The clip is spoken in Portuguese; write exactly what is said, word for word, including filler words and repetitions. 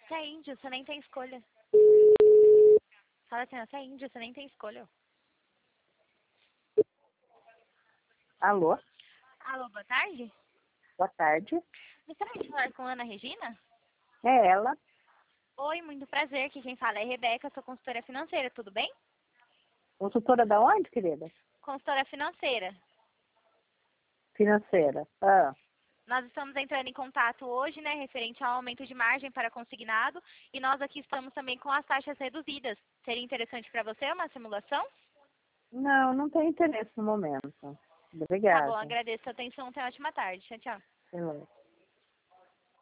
Você é índio, você nem tem escolha. Fala assim, você é índio, você nem tem escolha. Alô? Alô, boa tarde? Boa tarde. Gostaria de falar com Ana Regina? É ela? Oi, muito prazer. Aqui quem fala é Rebeca, sou consultora financeira, tudo bem? Consultora da onde, querida? Consultora financeira. Financeira. Ah, Nós estamos entrando em contato hoje, né, referente ao aumento de margem para consignado, e nós aqui estamos também com as taxas reduzidas. Seria interessante para você uma simulação? não, não tenho interesse no momento. Tá bom, Obrigada. agradeço a atenção, tenha uma ótima tarde. Tchau, tchau. Beleza.